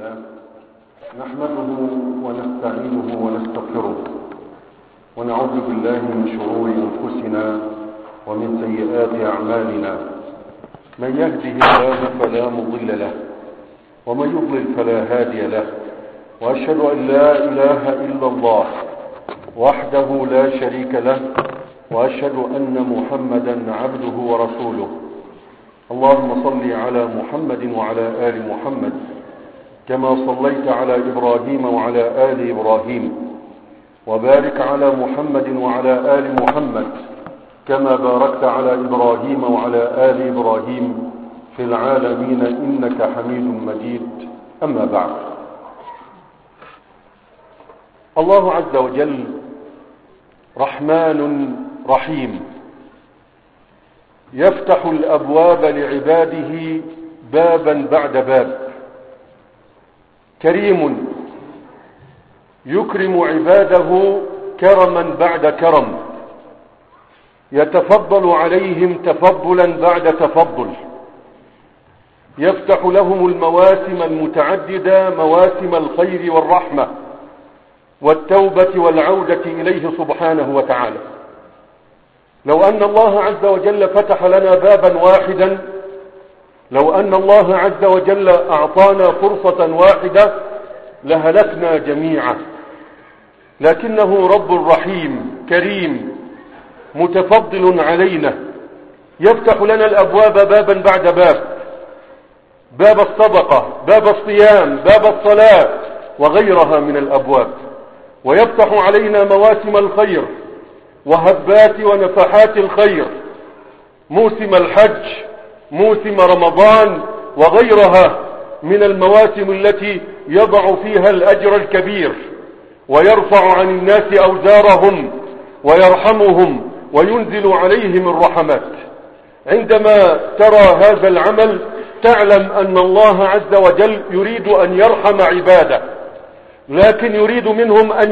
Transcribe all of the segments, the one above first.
لله نحمده ونستعينه ونستغفره ونعوذ بالله من شرور أنفسنا ومن سيئات أعمالنا. من يهده الله فلا مضل له ومن يضلل فلا هادي له، وأشهد أن لا إله إلا الله وحده لا شريك له، وأشهد أن محمدا عبده ورسوله. اللهم صل على محمد وعلى آل محمد كما صليت على إبراهيم وعلى آل إبراهيم، وبارك على محمد وعلى آل محمد كما باركت على إبراهيم وعلى آل إبراهيم في العالمين إنك حميد مجيد. أما بعد، الله عز وجل رحمن رحيم، يفتح الأبواب لعباده بابا بعد باب، كريم يكرم عباده كرما بعد كرم، يتفضل عليهم تفضلا بعد تفضل، يفتح لهم المواسم المتعددة، مواسم الخير والرحمة والتوبة والعودة إليه سبحانه وتعالى. لو أن الله عز وجل فتح لنا بابا واحدا، لو أن الله عز وجل أعطانا فرصة واحدة لهلكنا جميعا، لكنه رب رحيم كريم متفضل علينا، يفتح لنا الأبواب بابا بعد باب، باب الصدقة، باب الصيام، باب الصلاة وغيرها من الأبواب، ويفتح علينا مواسم الخير وهبات ونفحات الخير، موسم الحج، موسم رمضان وغيرها من المواسم التي يضع فيها الأجر الكبير ويرفع عن الناس أوزارهم ويرحمهم وينزل عليهم الرحمات. عندما ترى هذا العمل تعلم أن الله عز وجل يريد أن يرحم عباده، لكن يريد منهم أن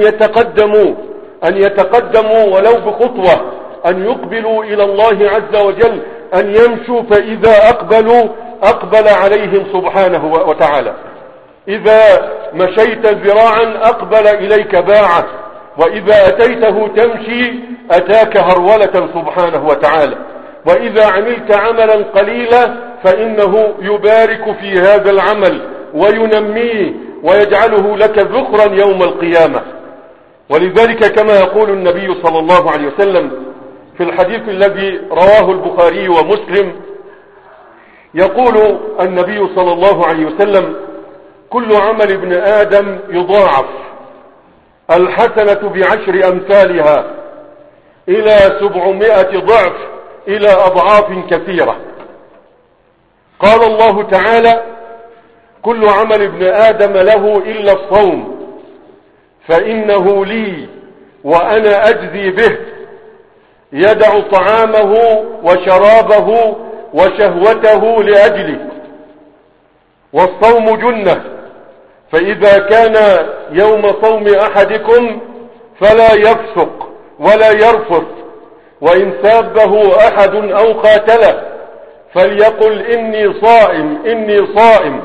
يتقدموا ولو بخطوة، أن يقبلوا إلى الله عز وجل، أن يمشوا، فإذا أقبلوا أقبل عليهم سبحانه وتعالى. إذا مشيت ذراعا أقبل إليك باعا، وإذا أتيته تمشي أتاك هرولة سبحانه وتعالى. وإذا عملت عملا قليلا فإنه يبارك في هذا العمل وينميه ويجعله لك ذخرا يوم القيامة. ولذلك كما يقول النبي صلى الله عليه وسلم في الحديث الذي رواه البخاري ومسلم، يقول النبي صلى الله عليه وسلم: كل عمل ابن آدم يضاعف، الحسنة بعشر أمثالها إلى 700 ضعف، إلى أضعاف كثيرة. قال الله تعالى: كل عمل ابن آدم له إلا الصوم فإنه لي وأنا أجزي به، يدع طعامه وشرابه وشهوته لأجلي. والصوم جنة، فإذا كان يوم صوم أحدكم فلا يفسق ولا يرفث، وإن سابه أحد أو قاتله فليقل إني صائم إني صائم.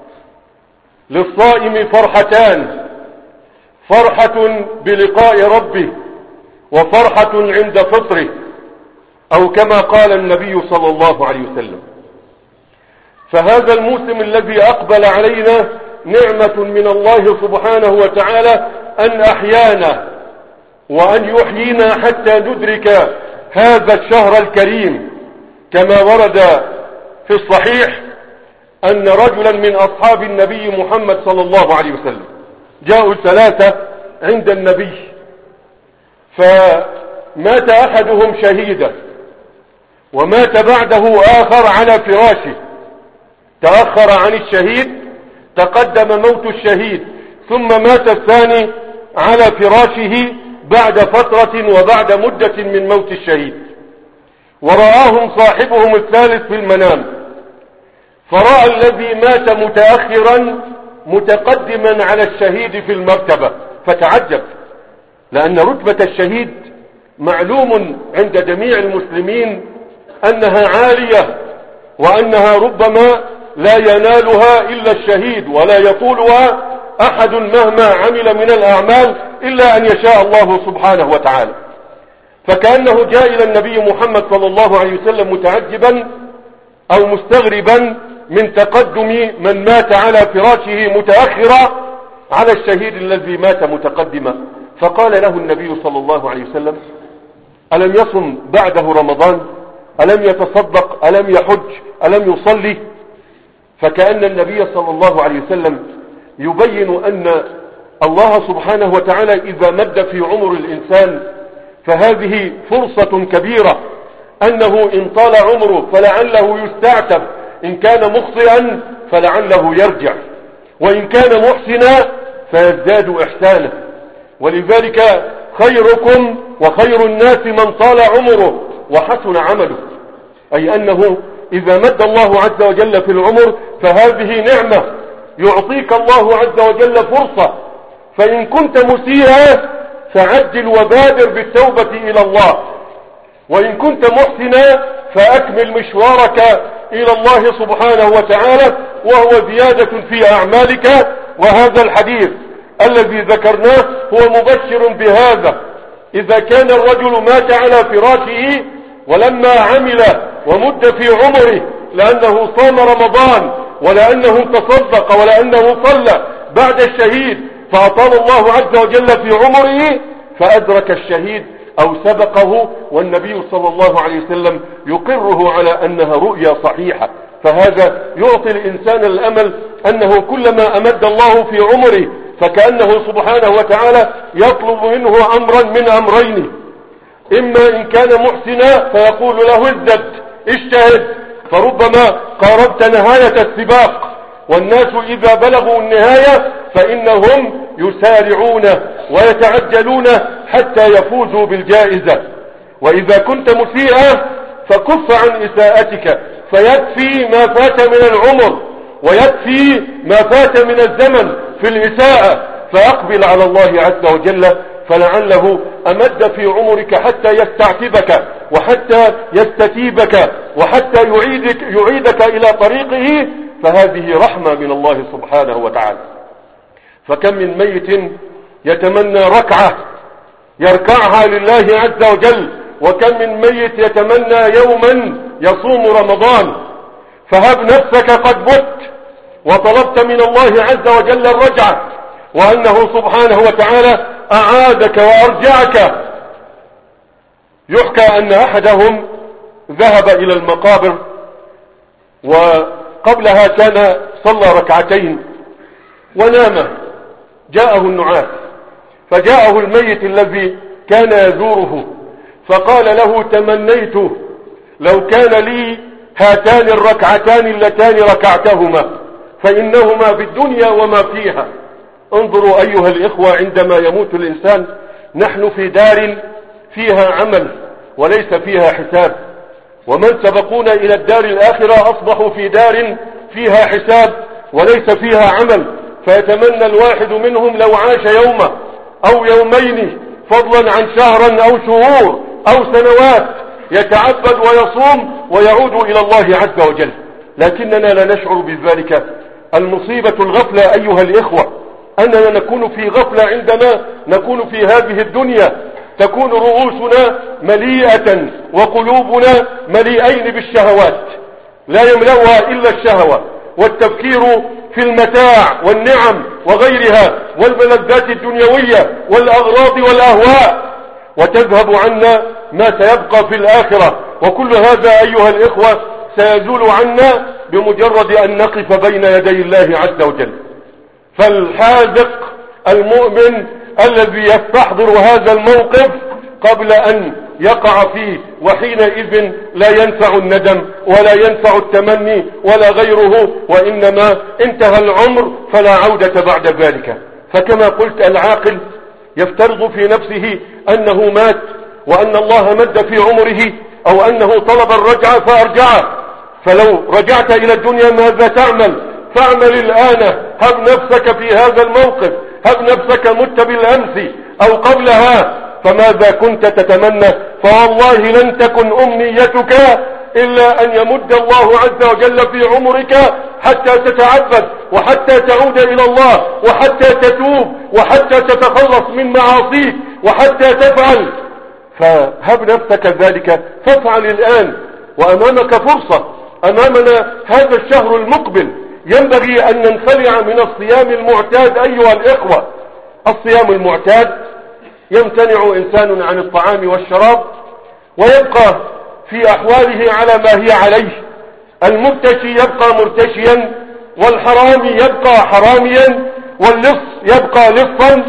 للصائم فرحتان: فرحة بلقاء ربه، وفرحة عند فطره، أو كما قال النبي صلى الله عليه وسلم. فهذا الموسم الذي أقبل علينا نعمة من الله سبحانه وتعالى أن أحيانا وأن يحيينا حتى ندرك هذا الشهر الكريم. كما ورد في الصحيح أن رجلا من أصحاب النبي محمد صلى الله عليه وسلم جاءوا 3 عند النبي، فمات أحدهم شهيدا، ومات بعده آخر على فراشه، تأخر عن الشهيد، تقدم موت الشهيد، ثم مات الثاني على فراشه بعد فترة وبعد مدة من موت الشهيد. ورآهم صاحبهم الثالث في المنام، فرأى الذي مات متأخرا متقدما على الشهيد في المرتبة، فتعجب، لأن رتبة الشهيد معلوم عند جميع المسلمين أنها عالية، وأنها ربما لا ينالها إلا الشهيد، ولا يطولها أحد مهما عمل من الأعمال إلا أن يشاء الله سبحانه وتعالى. فكأنه جاء إلى النبي محمد صلى الله عليه وسلم متعجبا أو مستغربا من تقدم من مات على فراشه متأخرا على الشهيد الذي مات متقدما. فقال له النبي صلى الله عليه وسلم: ألم يصم بعده رمضان؟ ألم يتصدق؟ ألم يحج؟ ألم يصلي؟ فكأن النبي صلى الله عليه وسلم يبين أن الله سبحانه وتعالى إذا مد في عمر الإنسان فهذه فرصة كبيرة، أنه إن طال عمره فلعله يستعتب، إن كان مخطئا فلعله يرجع، وإن كان محسنا فيزداد إحسانه. ولذلك خيركم وخير الناس من طال عمره وحسن عمله، أي أنه إذا مد الله عز وجل في العمر فهذه نعمة يعطيك الله عز وجل فرصة. فإن كنت مسيئا فعجل وبادر بالتوبة إلى الله، وإن كنت محسنا فأكمل مشوارك إلى الله سبحانه وتعالى، وهو زيادة في أعمالك. وهذا الحديث الذي ذكرناه هو مبشر بهذا. إذا كان الرجل مات على فراشه ولما عمل ومد في عمره لأنه صام رمضان ولأنه تصدق ولأنه صلى بعد الشهيد فأطال الله عز وجل في عمره فأدرك الشهيد أو سبقه، والنبي صلى الله عليه وسلم يقره على أنها رؤيا صحيحة. فهذا يعطي الإنسان الأمل أنه كلما أمد الله في عمره فكأنه سبحانه وتعالى يطلب منه أمرا من أمرين: إما إن كان محسنا فيقول له ازدد اجتهد، فربما قاربت نهاية السباق، والناس إذا بلغوا النهاية فإنهم يسارعون ويتعجلون حتى يفوزوا بالجائزة. وإذا كنت مسيئا فكف عن إساءتك، فيكفي ما فات من العمر ويكفي ما فات من الزمن في الإساءة، فأقبل على الله عز وجل، فلعله أمد في عمرك حتى يستعتبك وحتى يستتيبك وحتى يعيدك إلى طريقه، فهذه رحمة من الله سبحانه وتعالى. فكم من ميت يتمنى ركعة يركعها لله عز وجل، وكم من ميت يتمنى يوما يصوم رمضان. فهب نفسك قد مت وطلبت من الله عز وجل الرجعة، وأنه سبحانه وتعالى أعادك وأرجعك. يحكى أن أحدهم ذهب إلى المقابر وقبلها كان صلى ركعتين ونام، جاءه النعاس، فجاءه الميت الذي كان يزوره فقال له: تمنيت لو كان لي هاتان الركعتان اللتان ركعتهما، فإنهما بالدنيا وما فيها. انظروا أيها الإخوة، عندما يموت الإنسان نحن في دار فيها عمل وليس فيها حساب، ومن سبقونا إلى الدار الآخرة أصبحوا في دار فيها حساب وليس فيها عمل. فيتمنى الواحد منهم لو عاش يوما أو يومين، فضلا عن شهرا أو شهور أو سنوات، يتعبد ويصوم ويعود إلى الله عز وجل، لكننا لا نشعر بذلك. المصيبة الغفلة أيها الإخوة، أننا نكون في غفلة عندما نكون في هذه الدنيا، تكون رؤوسنا مليئة وقلوبنا مليئين بالشهوات، لا يملأها إلا الشهوة والتفكير في المتاع والنعم وغيرها والملذات الدنيوية والأغراض والأهواء، وتذهب عنا ما سيبقى في الآخرة. وكل هذا أيها الإخوة سيزول عنا بمجرد أن نقف بين يدي الله عز وجل. فالحاذق المؤمن الذي يستحضر هذا الموقف قبل أن يقع فيه، وحينئذ لا ينفع الندم ولا ينفع التمني ولا غيره، وإنما انتهى العمر فلا عودة بعد ذلك. فكما قلت، العاقل يفترض في نفسه أنه مات وأن الله مد في عمره، أو أنه طلب الرجعة فأرجعه. فلو رجعت إلى الدنيا ماذا تعمل؟ فاعمل الآن، هب نفسك في هذا الموقف، هب نفسك مت بالأمس أو قبلها، فماذا كنت تتمنى؟ فوالله لن تكن أمنيتك إلا أن يمد الله عز وجل في عمرك حتى تتعبد وحتى تعود إلى الله وحتى تتوب وحتى تتخلص من معاصيك وحتى تفعل. فهب نفسك ذلك، فافعل الآن، وأمامك فرصة، أمامنا هذا الشهر المقبل، ينبغي أن ننخلع من الصيام المعتاد أيها الإخوة. الصيام المعتاد يمتنع إنسان عن الطعام والشراب ويبقى في أحواله على ما هي عليه، المرتشي يبقى مرتشيا، والحرامي يبقى حراميا، واللص يبقى لصا،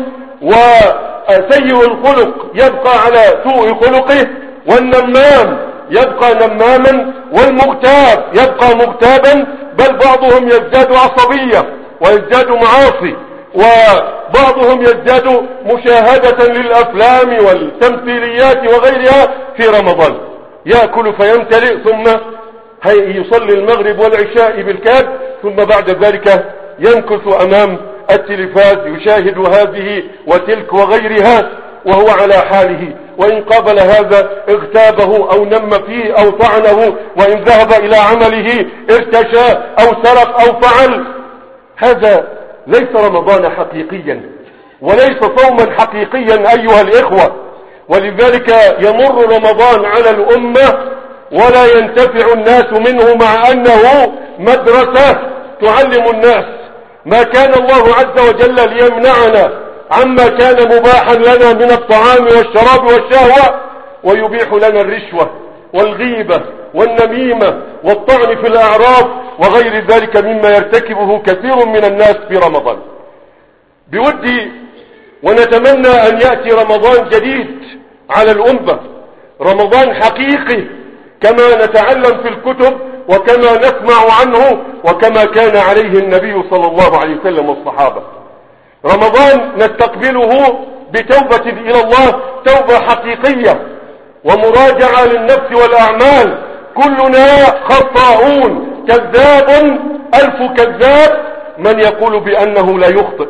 وسيء الخلق يبقى على سوء خلقه، والنمام يبقى نماما، والمغتاب يبقى مغتابا، بل بعضهم يزداد عصبية ويزداد معاصي، وبعضهم يزداد مشاهدة للأفلام والتمثيليات وغيرها في رمضان، يأكل فيمتلئ ثم يصلي المغرب والعشاء بالكاد، ثم بعد ذلك يمكث أمام التلفاز يشاهد هذه وتلك وغيرها وهو على حاله، وإن قابل هذا اغتابه أو نم فيه أو طعنه، وإن ذهب إلى عمله ارتشى أو سرق أو فعل. هذا ليس رمضان حقيقيا وليس صوما حقيقيا أيها الإخوة. ولذلك يمر رمضان على الأمة ولا ينتفع الناس منه، مع أنه مدرسة تعلم الناس ما كان الله عز وجل ليمنعنا عما كان مباحا لنا من الطعام والشراب والشهوة، ويبيح لنا الرشوة والغيبة والنميمة والطعن في الأعراض وغير ذلك مما يرتكبه كثير من الناس في رمضان. بودي ونتمنى أن يأتي رمضان جديد على الأمة، رمضان حقيقي كما نتعلم في الكتب وكما نسمع عنه وكما كان عليه النبي صلى الله عليه وسلم والصحابة. رمضان نستقبله بتوبة إلى الله، توبة حقيقية ومراجعة للنفس والأعمال. كلنا خطاؤون، كذاب ألف كذاب من يقول بأنه لا يخطئ،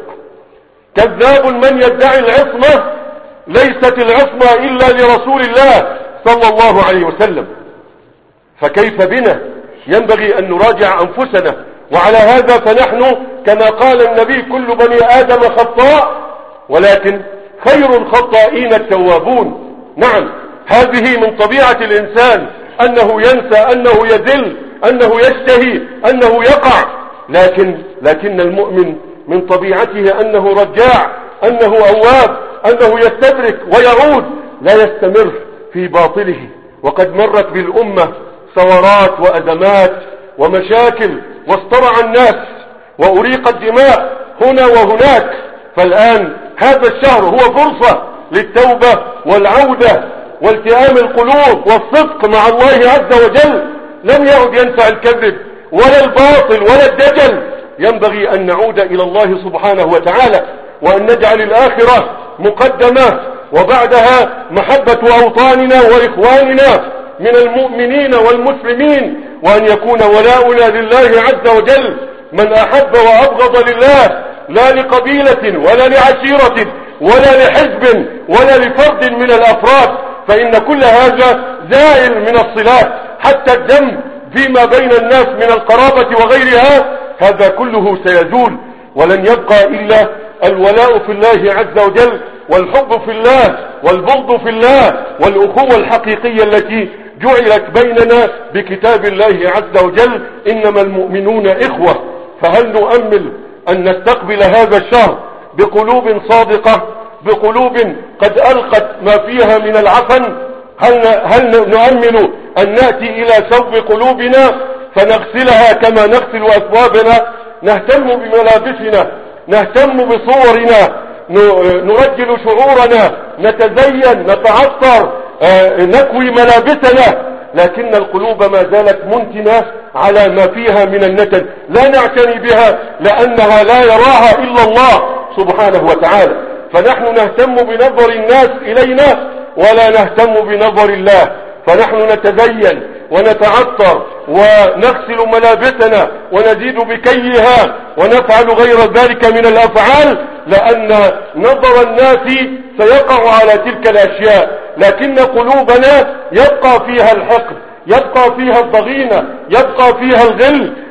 كذاب من يدعي العصمة، ليست العصمة إلا لرسول الله صلى الله عليه وسلم. فكيف بنا؟ ينبغي أن نراجع أنفسنا، وعلى هذا فنحن كما قال النبي كل بني آدم خطاء ولكن خير الخطائين التوابون. نعم، هذه من طبيعة الإنسان، أنه ينسى، أنه يذل، أنه يشتهي، أنه يقع، لكن المؤمن من طبيعته أنه رجاع، أنه أواب، أنه يستدرك ويعود، لا يستمر في باطله. وقد مرت بالأمة ثورات وأزمات ومشاكل واصطرع الناس وأريقت دماء هنا وهناك، فالآن هذا الشهر هو فرصة للتوبة والعودة والتئام القلوب والصدق مع الله عز وجل. لم يعد ينفع الكذب ولا الباطل ولا الدجل، ينبغي أن نعود إلى الله سبحانه وتعالى، وأن نجعل الآخرة مقدمة، وبعدها محبة أوطاننا وإخواننا من المؤمنين والمسلمين، وأن يكون ولاؤنا لله عز وجل، من أحب وأبغض لله، لا لقبيلة ولا لعشيرة ولا لحزب ولا لفرد من الأفراد، فإن كل هذا زائل من الصلات، حتى الدم فيما بين الناس من القرابة وغيرها، هذا كله سيزول، ولن يبقى إلا الولاء في الله عز وجل، والحب في الله، والبغض في الله، والأخوة الحقيقية التي جعلت بيننا بكتاب الله عز وجل، إنما المؤمنون إخوة. فهل نؤمل أن نستقبل هذا الشهر بقلوب صادقة، بقلوب قد ألقت ما فيها من العفن؟ هل نؤمل أن نأتي إلى ثوب قلوبنا فنغسلها كما نغسل أثوابنا، نهتم بملابسنا، نهتم بصورنا، نرجل شعورنا، نتزين، نتعطر، نكوي ملابسنا، لكن القلوب ما زالت منتنة على ما فيها من النتن، لا نعتني بها لأنها لا يراها إلا الله سبحانه وتعالى. فنحن نهتم بنظر الناس إلينا ولا نهتم بنظر الله، فنحن نتزين ونتعطر ونغسل ملابسنا ونزيد بكيها ونفعل غير ذلك من الأفعال، لأن نظر الناس سيقع على تلك الأشياء، لكن قلوبنا يبقى فيها الحقد، يبقى فيها الضغينة، يبقى فيها الغل،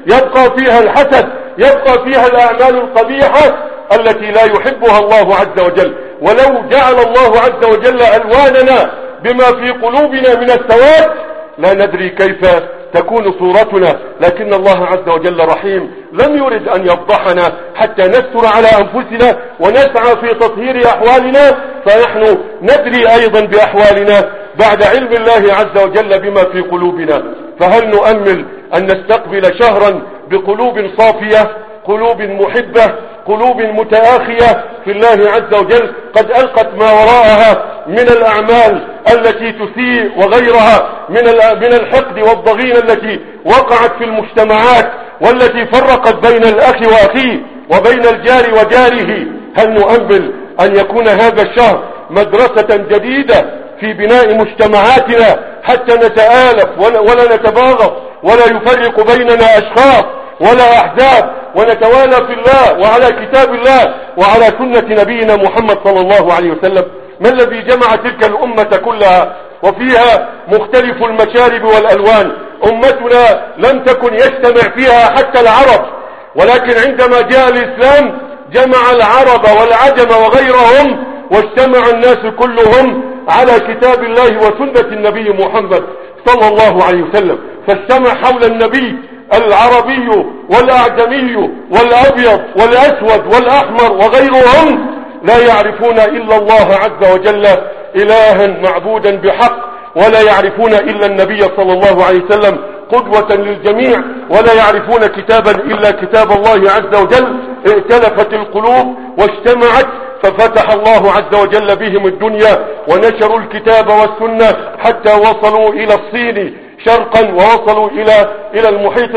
يبقى فيها الحسد، يبقى فيها الأعمال القبيحة التي لا يحبها الله عز وجل. ولو جعل الله عز وجل ألواننا بما في قلوبنا من السواد لا ندري كيف تكون صورتنا، لكن الله عز وجل رحيم لم يرد أن يفضحنا حتى نستر على أنفسنا ونسعى في تطهير أحوالنا، فنحن ندري أيضا بأحوالنا بعد علم الله عز وجل بما في قلوبنا. فهل نؤمل أن نستقبل شهرا بقلوب صافية، قلوب محبة، قلوب متآخية في الله عز وجل قد ألقت ما وراءها من الأعمال التي تسيء وغيرها من الحقد والضغينة التي وقعت في المجتمعات والتي فرقت بين الأخ وأخيه وبين الجار وجاره؟ هل نؤمل أن يكون هذا الشهر مدرسة جديدة في بناء مجتمعاتنا حتى نتآلف ولا نتباغض ولا يفرق بيننا أشخاص ولا أحزاب، ونتوالى في الله وعلى كتاب الله وعلى سنة نبينا محمد صلى الله عليه وسلم؟ ما الذي جمع تلك الأمة كلها وفيها مختلف المشارب والألوان؟ أمتنا لم تكن يجتمع فيها حتى العرب، ولكن عندما جاء الإسلام جمع العرب والعجم وغيرهم، واجتمع الناس كلهم على كتاب الله وسنة النبي محمد صلى الله عليه وسلم. فاجتمع حول النبي العربي والأعجمي والأبيض والأسود والأحمر وغيرهم لا يعرفون إلا الله عز وجل إلها معبودا بحق، ولا يعرفون إلا النبي صلى الله عليه وسلم قدوة للجميع، ولا يعرفون كتابا إلا كتاب الله عز وجل. ائتلفت القلوب واجتمعت ففتح الله عز وجل بهم الدنيا ونشروا الكتاب والسنة حتى وصلوا إلى الصين شرقا، ووصلوا إلى المحيط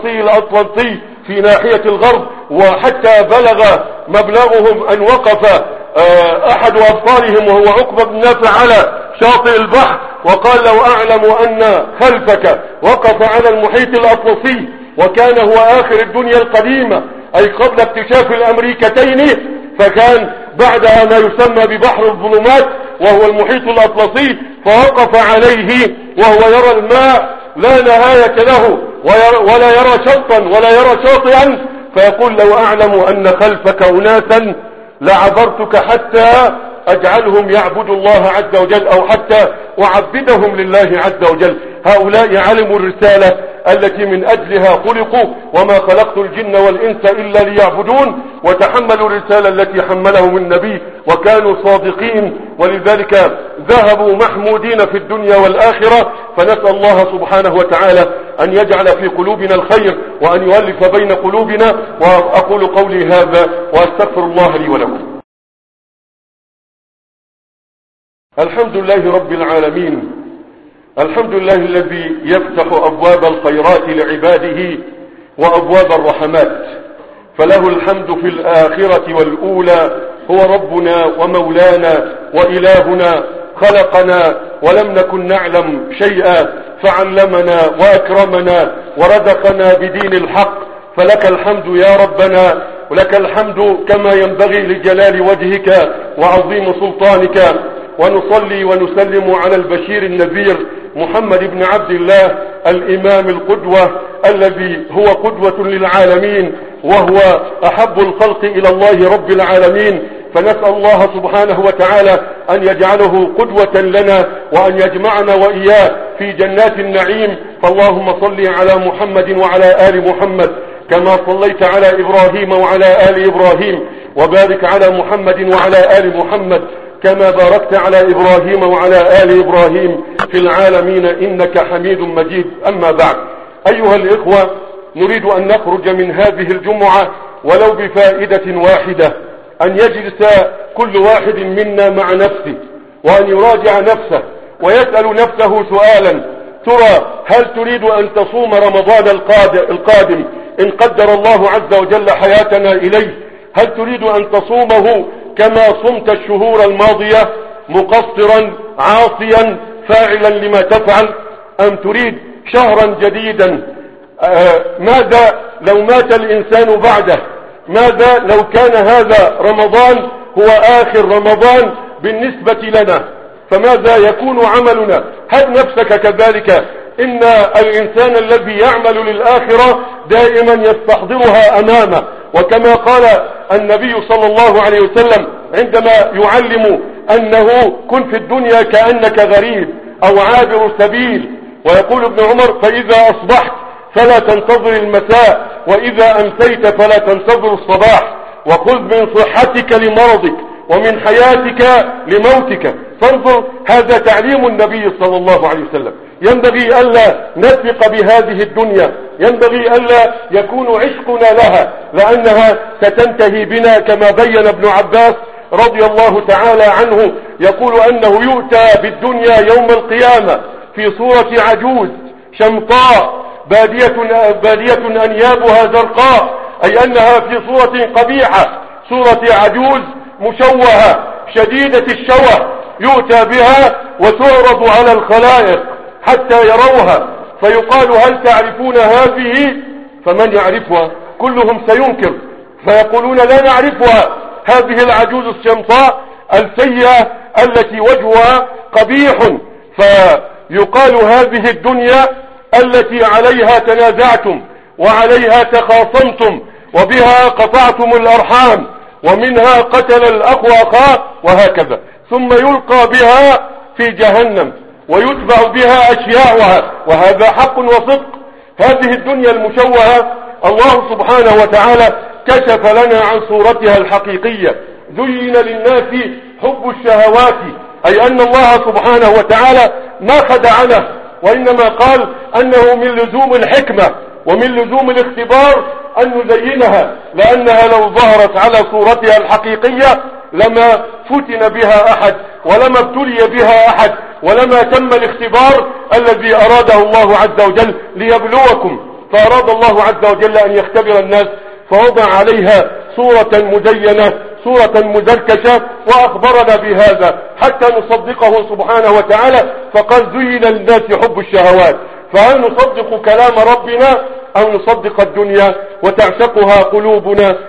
الأطلنطي في ناحية الغرب، وحتى بلغ مبلغهم أن وقف أحد أبطالهم وهو عقبة بن نافع على شاطئ البحر وقال: لو أعلم أن خلفك وقف على المحيط الأطلسي، وكان هو آخر الدنيا القديمة أي قبل اكتشاف الأمريكتين، فكان بعدها ما يسمى ببحر الظلمات وهو المحيط الأطلسي، فوقف عليه وهو يرى الماء لا نهاية له ولا يرى شطا ولا يرى شاطئا، فيقول: لو أعلم أن خلفك أناسا لعبرتك حتى أجعلهم يعبدوا الله عز وجل، أو حتى أعبدهم لله عز وجل. هؤلاء علموا الرسالة التي من أجلها خلقوا، وما خلقت الجن والإنس إلا ليعبدون، وتحملوا الرسالة التي حملهم النبي وكانوا صادقين، ولذلك ذهبوا محمودين في الدنيا والآخرة. فنسأل الله سبحانه وتعالى أن يجعل في قلوبنا الخير وأن يؤلف بين قلوبنا. وأقول قولي هذا وأستغفر الله لي ولكم. الحمد لله رب العالمين، الحمد لله الذي يفتح أبواب الخيرات لعباده وأبواب الرحمات، فله الحمد في الآخرة والأولى. هو ربنا ومولانا وإلهنا، خلقنا ولم نكن نعلم شيئا فعلمنا وأكرمنا ورزقنا بدين الحق، فلك الحمد يا ربنا، ولك الحمد كما ينبغي لجلال وجهك وعظيم سلطانك. ونصلي ونسلم على البشير النذير محمد بن عبد الله الإمام القدوة الذي هو قدوة للعالمين، وهو أحب الخلق إلى الله رب العالمين. فنسأل الله سبحانه وتعالى أن يجعله قدوة لنا وأن يجمعنا وإياه في جنات النعيم. فاللهم صل على محمد وعلى آل محمد كما صليت على إبراهيم وعلى آل إبراهيم، وبارك على محمد وعلى آل محمد كما باركت على إبراهيم وعلى آل إبراهيم في العالمين إنك حميد مجيد. أما بعد، أيها الإخوة، نريد أن نخرج من هذه الجمعة ولو بفائدة واحدة، أن يجلس كل واحد منا مع نفسه وأن يراجع نفسه ويسأل نفسه سؤالا: ترى هل تريد أن تصوم رمضان القادم إن قدر الله عز وجل حياتنا إليه؟ هل تريد أن تصومه كما صمت الشهور الماضية مقصرا عاصيا فاعلا لما تفعل، أم تريد شهرا جديدا؟ ماذا لو مات الإنسان بعده؟ ماذا لو كان هذا رمضان هو آخر رمضان بالنسبة لنا؟ فماذا يكون عملنا؟ هل نفسك كذلك إن الإنسان الذي يعمل للآخرة دائما يستحضرها أمامه، وكما قال النبي صلى الله عليه وسلم عندما يعلم أنه كن في الدنيا كأنك غريب أو عابر سبيل، ويقول ابن عمر فإذا أصبحت فلا تنتظر المساء، وإذا أمسيت فلا تنتظر الصباح، وخذ من صحتك لمرضك ومن حياتك لموتك. فانظر، هذا تعليم النبي صلى الله عليه وسلم. ينبغي ألا نثق بهذه الدنيا، ينبغي ألا يكون عشقنا لها، لأنها ستنتهي بنا، كما بين ابن عباس رضي الله تعالى عنه يقول أنه يؤتى بالدنيا يوم القيامة في صورة عجوز شمطاء بادية أنيابها زرقاء، أي أنها في صورة قبيحة، صورة عجوز مشوهة شديدة الشوه، يؤتى بها وتعرض على الخلائق حتى يروها، فيقال هل تعرفون هذه؟ فمن يعرفها؟ كلهم سينكر، فيقولون لا نعرفها. هذه العجوز الشمطاء السيئة التي وجهها قبيح، فيقال هذه الدنيا التي عليها تنازعتم وعليها تخاصمتم وبها قطعتم الأرحام ومنها قتل الأخ أخاه، وهكذا، ثم يلقى بها في جهنم ويتبع بها أشياعها، وهذا حق وصدق. هذه الدنيا المشوهة الله سبحانه وتعالى كشف لنا عن صورتها الحقيقية. زين للناس حب الشهوات، أي أن الله سبحانه وتعالى ما خدعنا، وإنما قال أنه من لزوم الحكمة ومن لزوم الاختبار أن نزينها، لأنها لو ظهرت على صورتها الحقيقية لما فتن بها أحد ولما ابتلي بها أحد ولما تم الاختبار الذي أراده الله عز وجل ليبلوكم. فأراد الله عز وجل أن يختبر الناس، فوضع عليها صورة مزينة، صورة مزركشة، وأخبرنا بهذا حتى نصدقه سبحانه وتعالى، فقال زين للناس حب الشهوات. فهل نصدق كلام ربنا أو نصدق الدنيا وتعشقها قلوبنا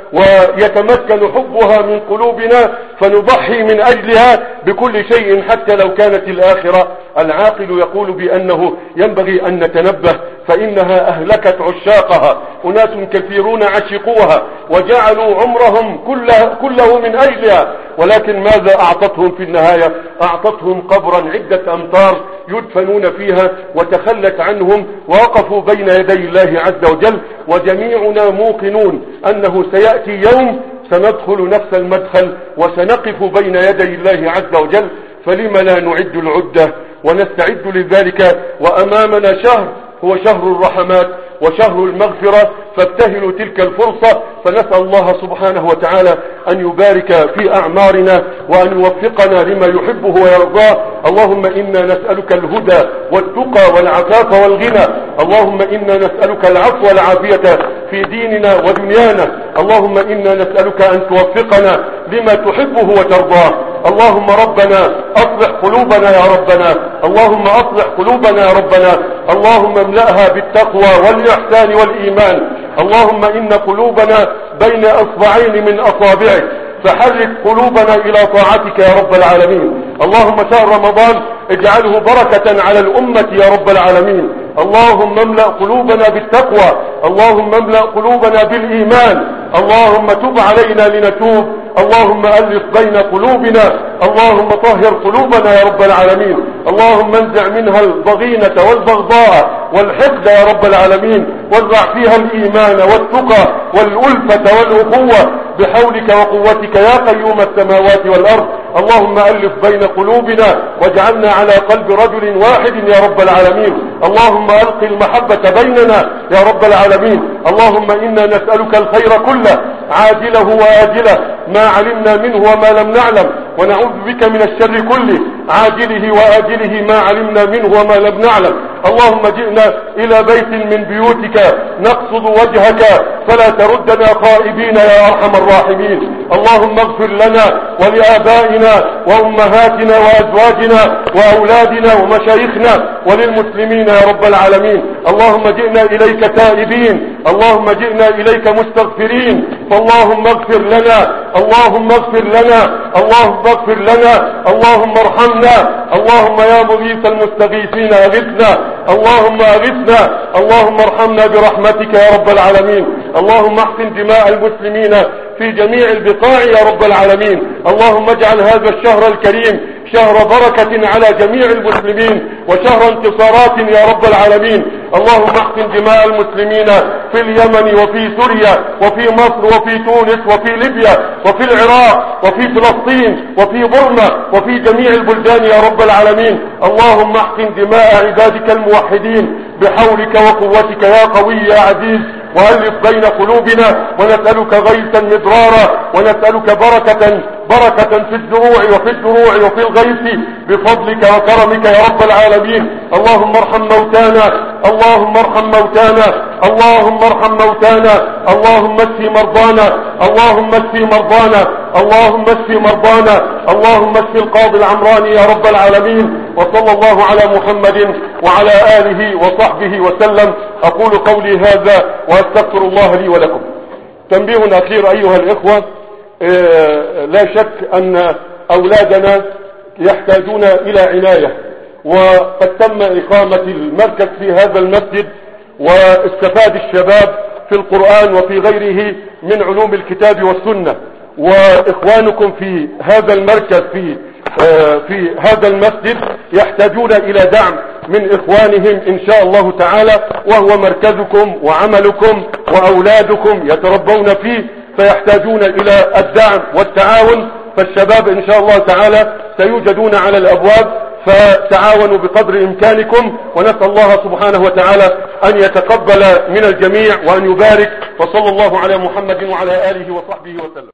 ويتمكن حبها من قلوبنا فنضحي من أجلها بكل شيء حتى لو كانت الآخرة؟ العاقل يقول بأنه ينبغي أن نتنبه، فإنها أهلكت عشاقها، أناس كثيرون عشقوها وجعلوا عمرهم كله من أجلها، ولكن ماذا أعطتهم في النهاية؟ أعطتهم قبرا عدة أمتار يدفنون فيها، وتخلت عنهم ووقفوا بين يدي الله عز وجل. وجميعنا موقنون أنه سيأتي يوم سندخل نفس المدخل وسنقف بين يدي الله عز وجل، فلم لا نعد العدة ونستعد لذلك؟ وأمامنا شهر هو شهر الرحمات وشهر المغفرة، فابتهلوا تلك الفرصة. فنسأل الله سبحانه وتعالى أن يبارك في أعمارنا وأن يوفقنا لما يحبه ويرضاه. اللهم إنا نسألك الهدى والتقى والعفاف والغنى، اللهم إنا نسألك العفو والعافية في ديننا ودنيانا، اللهم إنا نسألك أن توفقنا لما تحبه وترضاه. اللهم ربنا أصلح قلوبنا يا ربنا، اللهم أصلح قلوبنا يا ربنا، اللهم املأها بالتقوى والإحسان والإيمان. اللهم إن قلوبنا بين أصبعين من أصابعك، فحرك قلوبنا إلى طاعتك يا رب العالمين. اللهم شهر رمضان اجعله بركة على الأمة يا رب العالمين. اللهم املأ قلوبنا بالتقوى، اللهم املأ قلوبنا بالإيمان، اللهم تب علينا لنتوب، اللهم ألف بين قلوبنا، اللهم طهر قلوبنا يا رب العالمين، اللهم انزع منها الضغينة والبغضاء والحقد يا رب العالمين، وازرع فيها الإيمان والتقى والألفة والأخوة بحولك وقوتك يا قيوم السماوات والأرض. اللهم ألف بين قلوبنا واجعلنا على قلب رجل واحد يا رب العالمين. اللهم ألق المحبة بيننا يا رب العالمين. اللهم إنا نسألك الخير كله عاجله وآجله ما علمنا منه وما لم نعلم، ونعوذ بك من الشر كله عاجله وآجله ما علمنا منه وما لم نعلم. اللهم جئنا إلى بيت من بيوتك نقصد وجهك فلا تردنا خائبين يا أرحم الراحمين. اللهم اغفر لنا ولآبائنا وأمهاتنا وأزواجنا وأولادنا ومشايخنا وللمسلمين يا رب العالمين. اللهم جئنا إليك تائبين، اللهم جئنا إليك مستغفرين، فاللهم اغفر لنا، اللهم اغفر لنا، اللهم اغفر لنا، اللهم ارحمنا، اللهم يا مغيث المستغيثين أغثنا، اللهم أغثنا، اللهم ارحمنا برحمتك يا رب العالمين. اللهم احقن دماء المسلمين في جميع البقاع يا رب العالمين. اللهم اجعل هذا الشهر الكريم شهر بركة على جميع المسلمين وشهر انتصارات يا رب العالمين. اللهم احقن دماء المسلمين في اليمن وفي سوريا وفي مصر وفي تونس وفي ليبيا وفي العراق وفي فلسطين وفي برما وفي جميع البلدان يا رب العالمين. اللهم احقن دماء عبادك الموحدين بحولك وقوتك يا قوي يا عزيز، وألف بين قلوبنا، ونسألك غيثا مدرارا، ونسألك بركة في الزروع وفي الدروع وفي الغيث بفضلك وكرمك يا رب العالمين. اللهم ارحم موتانا، اللهم ارحم موتانا، اللهم ارحم موتانا، اللهم اشف مرضانا، اللهم اشف مرضانا، اللهم اشف مرضانا، اللهم اشف القاضي العمراني يا رب العالمين. وصلى الله على محمد وعلى آله وصحبه وسلم. أقول قولي هذا وأستغفر الله لي ولكم. تنبيه أخير أيها الإخوة، لا شك أن أولادنا يحتاجون إلى عناية، وقد تم إقامة المركز في هذا المسجد، واستفاد الشباب في القرآن وفي غيره من علوم الكتاب والسنة. وإخوانكم في هذا المركز في هذا المسجد يحتاجون إلى دعم من إخوانهم إن شاء الله تعالى، وهو مركزكم وعملكم وأولادكم يتربون فيه، فيحتاجون إلى الدعم والتعاون. فالشباب إن شاء الله تعالى سيوجدون على الأبواب، فتعاونوا بقدر إمكانكم، ونسأل الله سبحانه وتعالى أن يتقبل من الجميع وأن يبارك. وصلى الله على محمد وعلى آله وصحبه وسلم.